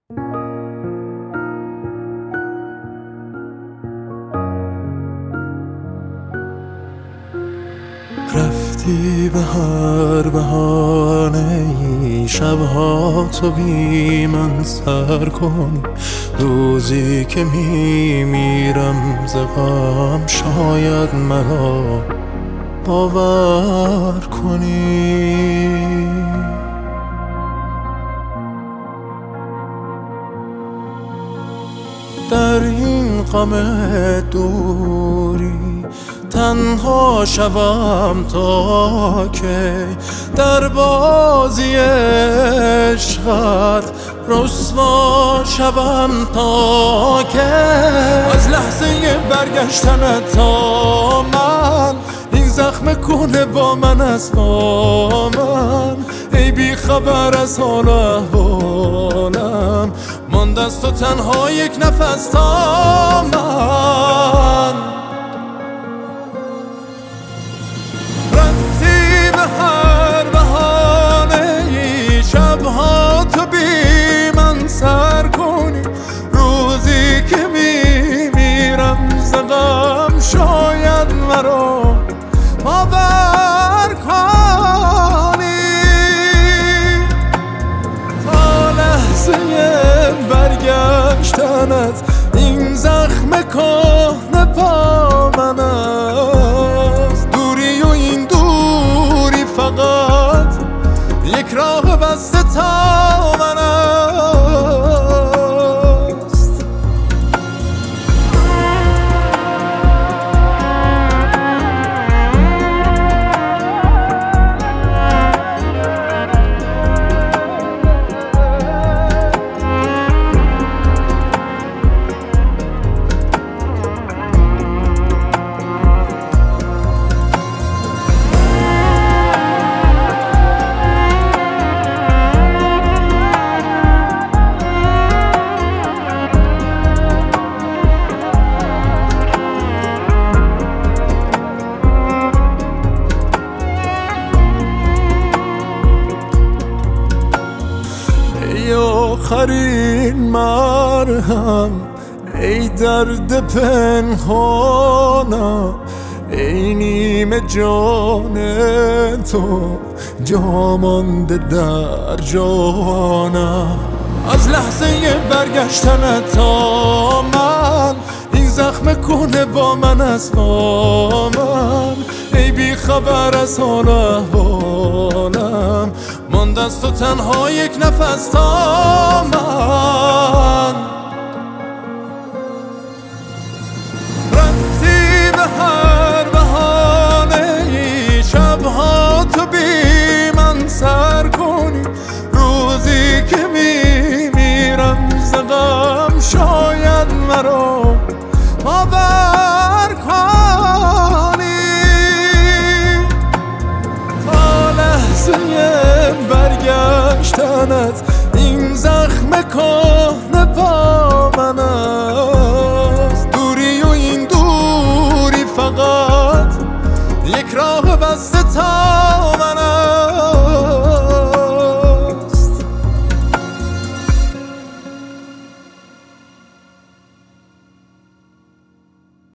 رفتی به هر بهانه‌ای شبها تو بی من سر کنی، روزی که میمیرم ز غم شاید مرا باور کنی. در این غم دوری تنها شوم تا که در بازی عشقت رسوا شوم تا که از لحظه برگشتنت تا من این زخم کهنه با من است با من. ای بی خبر از حال احوالم مانده است و تنها یک نفس تا من. رفتی به هر بهانه‌ای شبها تو بی من سر کنی، روزی که میمیرم ز غم شاید مرا باور کنی. تا لحظه برگشتنت این زخم کهنه با من است. دوری و این دوری فقط یک راه بسته تا من است. ای آخرین مرهم، ای درد پنهانم، ای نیمه جان تو جا مانده در جانم. از لحظه برگشتنت تا من این زخم کهنه با من است با من. ای بی خبر از حال احوالم مانده است و تنها یک نفس تا من. رفتی به هر بهانه‌ای شبها تو بی من سر کنی، روزی که میمیرم ز غم شاید مرا باور کنی. تا لحظه برگشتنت این زخم کهنه با من است. دوری و این دوری فقط یک راه بسته تا من است.